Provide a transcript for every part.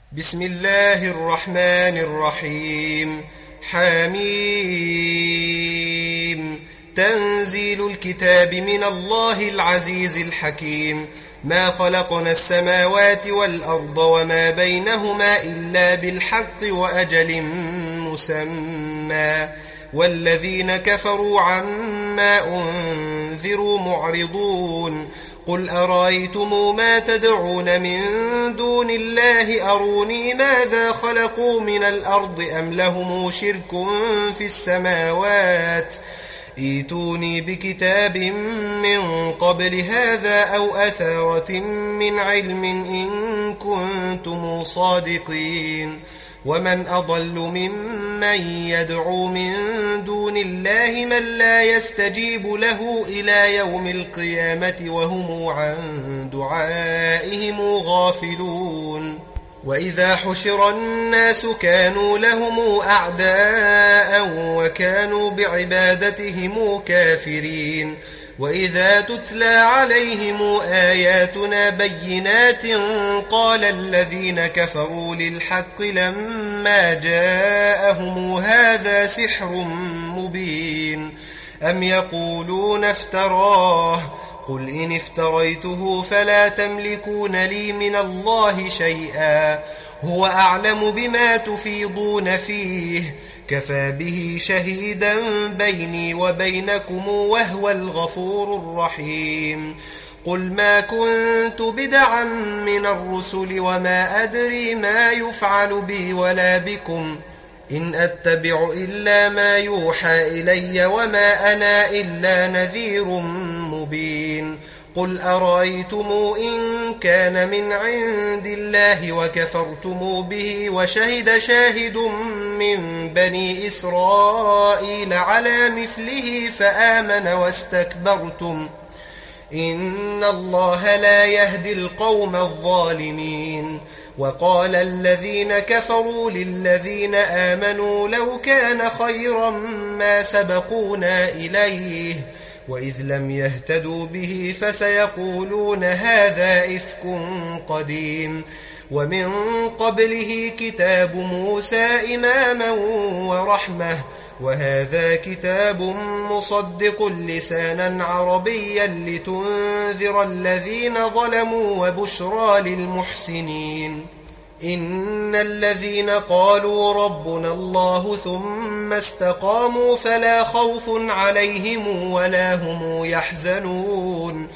بسم الله الرحمن الرحيم. حميم. تنزيل الكتاب من الله العزيز الحكيم. ما خلقنا السماوات والأرض وما بينهما إلا بالحق وأجل مسمى، والذين كفروا عما أنذروا معرضون. قل أرأيتم ما تدعون من دون الله أروني ماذا خلقوا من الأرض أم لهم شرك في السماوات، ائتوني بكتاب من قبل هذا أو أثارة من علم إن كنتم صادقين. ومن أضل ممن يدعو من دون الله من لا يستجيب له إلى يوم القيامة وهم عن دعائهم غافلون. وإذا حشر الناس كانوا لهم أعداء وكانوا بعبادتهم كافرين. وإذا تتلى عليهم آياتنا بينات قال الذين كفروا للحق لما جاءهم هذا سحر مبين أم يقولون افتراه قل إن افتريته فلا تملكون لي من الله شيئا هو أعلم بما تفيضون فيه كفى به شهيدا بيني وبينكم وهو الغفور الرحيم. قل ما كنت بدعا من الرسل وما أدري ما يفعل بي ولا بكم إن أتبع إلا ما يوحى إلي وما أنا إلا نذير مبين. قل أرأيتم إن كان من عند الله وكفرتم به وشهد شاهد من بني إسرائيل على مثله فآمن واستكبرتم إن الله لا يهدي القوم الظالمين. وقال الذين كفروا للذين آمنوا لو كان خيرا ما سبقونا إليه وإذ لم يهتدوا به فسيقولون هذا إفك قديم. ومن قبله كتاب موسى إماما ورحمة وهذا كتاب مصدق لسانا عربيا لتنذر الذين ظلموا وبشرى للمحسنين. إن الذين قالوا ربنا الله ثم استقاموا فلا خوف عليهم ولا هم يحزنون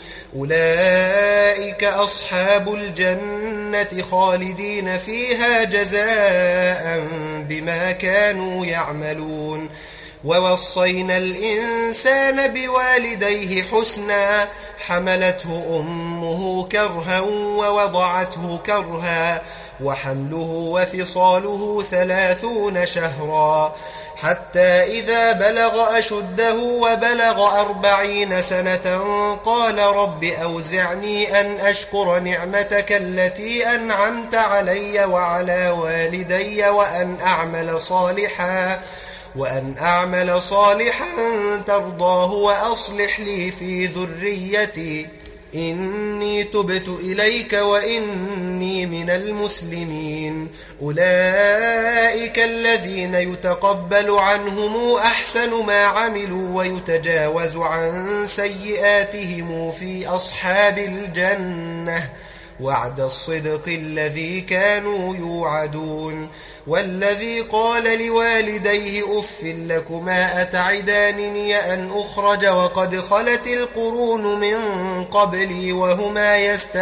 أولئك أصحاب الجنة خالدين فيها جزاء بما كانوا يعملون. ووصينا الإنسان بوالديه حسنا حملته أمه كرها ووضعته كرها وحمله وفصاله 30 شهرا حتى إذا بلغ أشده وبلغ 40 سنة قال رب أوزعني أن أشكر نعمتك التي أنعمت علي وعلى والدي وأن أعمل صالحا ترضاه وأصلح لي في ذريتي إني تبت إليك وإني من المسلمين. أولئك الذين يتقبل عنهم أحسن ما عملوا ويتجاوز عن سيئاتهم في أصحاب الجنة وعد الصدق الذي كانوا يوعدون. والذي قال لوالديه أف لكما أتعدانني أن أخرج وقد خلت القرون من قبلي وهما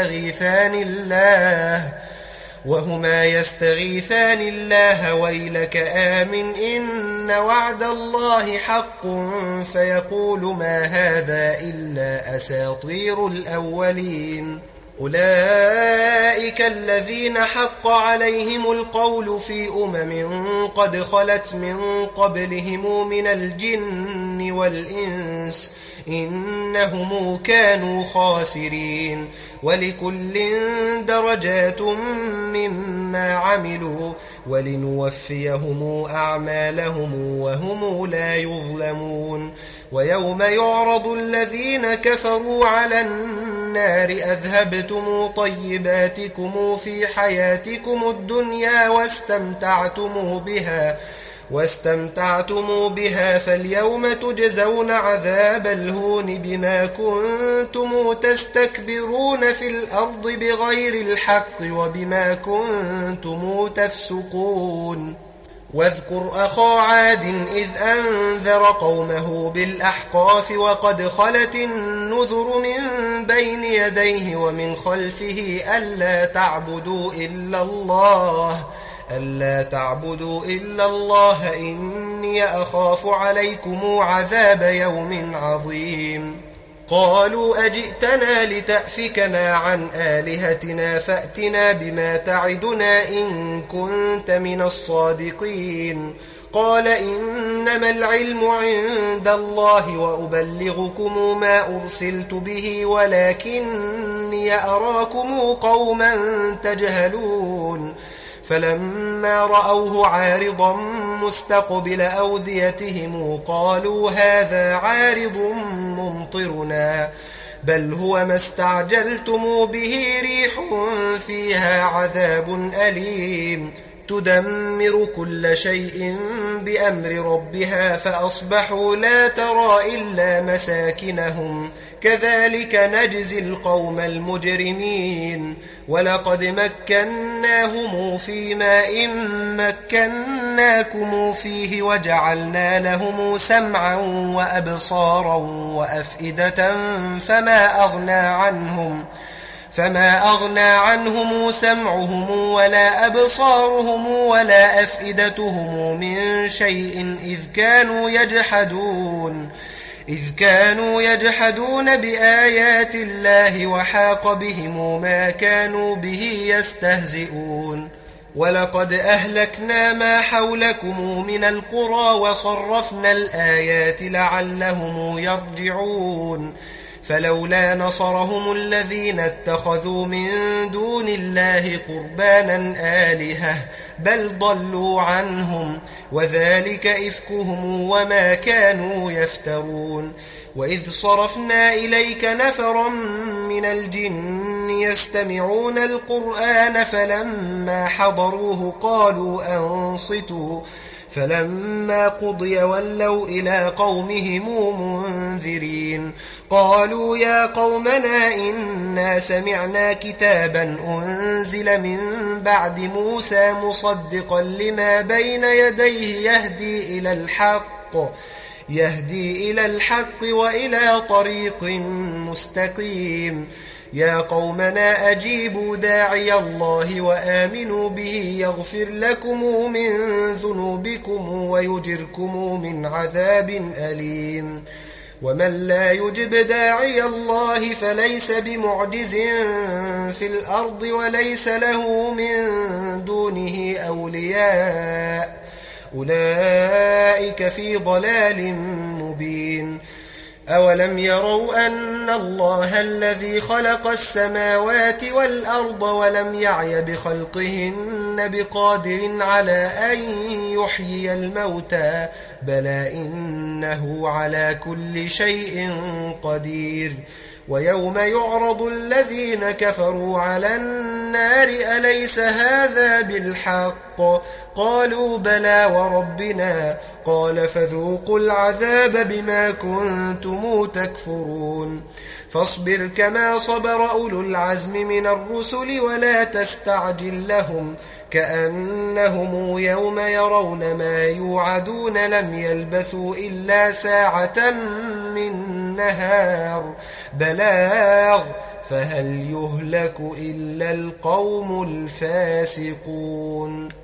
يستغيثان الله ويلك آمن إن وعد الله حق فيقول ما هذا إلا أساطير الأولين. أولئك الذين حق عليهم القول في قد خلت من قبلهم من الجن والإنس إنهم كانوا خاسرين. ولكل درجات مما عملوا ولنوفيهم أعمالهم وهم لا يظلمون. ويوم يعرض الذين كفروا على النار النار أذهبتم طيباتكم في حياتكم الدنيا واستمتعتم بها فاليوم تجزون عذاب الهون بما كنتم تستكبرون في الأرض بغير الحق وبما كنتم تفسقون واذكر أخا عاد إذ أنذر قومه بالأحقاف وقد خلت النذر من بين يديه ومن خلفه ألا تعبدوا إلا الله إني أخاف عليكم عذاب يوم عظيم قالوا أجئتنا لتأفكنا عن آلهتنا فأتنا بما تعدنا إن كنت من الصادقين قال إنما العلم عند الله وأبلغكم ما أرسلت به ولكني أراكم قوما تجهلون فلما رأوه عارضا مستقبل أوديتهم قالوا هذا عارض ممطرنا بل هو ما استعجلتم به ريح فيها عذاب أليم تدمر كل شيء بأمر ربها فأصبحوا لا ترى إلا مساكنهم كذلك نجزي القوم المجرمين ولقد مكناهم في ماء مكناكم فيه وجعلنا لهم سمعا وأبصارا وأفئدة فما أغنى عنهم سمعهم ولا أبصارهم ولا أفئدتهم من شيء إذ كانوا يجحدون بآيات الله وحاق بهم ما كانوا به يستهزئون ولقد أهلكنا ما حولكم من القرى وصرفنا الآيات لعلهم يرجعون فلولا نصرهم الذين اتخذوا من دون الله قربانا آلهة بل ضلوا عنهم وذلك إفكهم وما كانوا يفترون وإذ صرفنا إليك نفرا من الجن يستمعون القرآن فلما حضروه قالوا أنصتوا فلما قضي ولوا إلى قومهم منذرين قالوا يا قومنا إنا سمعنا كتابا أنزل من بعد موسى مصدقا لما بين يديه يهدي إلى الحق وإلى طريق مستقيم يا قومنا أجيبوا داعي الله وآمنوا به يغفر لكم من ذنوبكم ويجركم من عذاب أليم ومن لا يجب داعي الله فليس بمعجز في الأرض وليس له من دونه أولياء أولئك في ضلال مبين أولم يروا أن الله الذي خلق السماوات والأرض ولم يعي بخلقهن بقادر على أن يحيي الموتى بلى إنه على كل شيء قدير ويوم يعرض الذين كفروا على النار أليس هذا بالحق قالوا بلى وربنا قال فذوقوا العذاب بما كنتم تكفرون فاصبر كما صبر أولو العزم من الرسل ولا تستعجل لهم كأنهم يوم يرون ما يوعدون لم يلبثوا إلا ساعة من نهار بلاغ فهل يهلك إلا القوم الفاسقون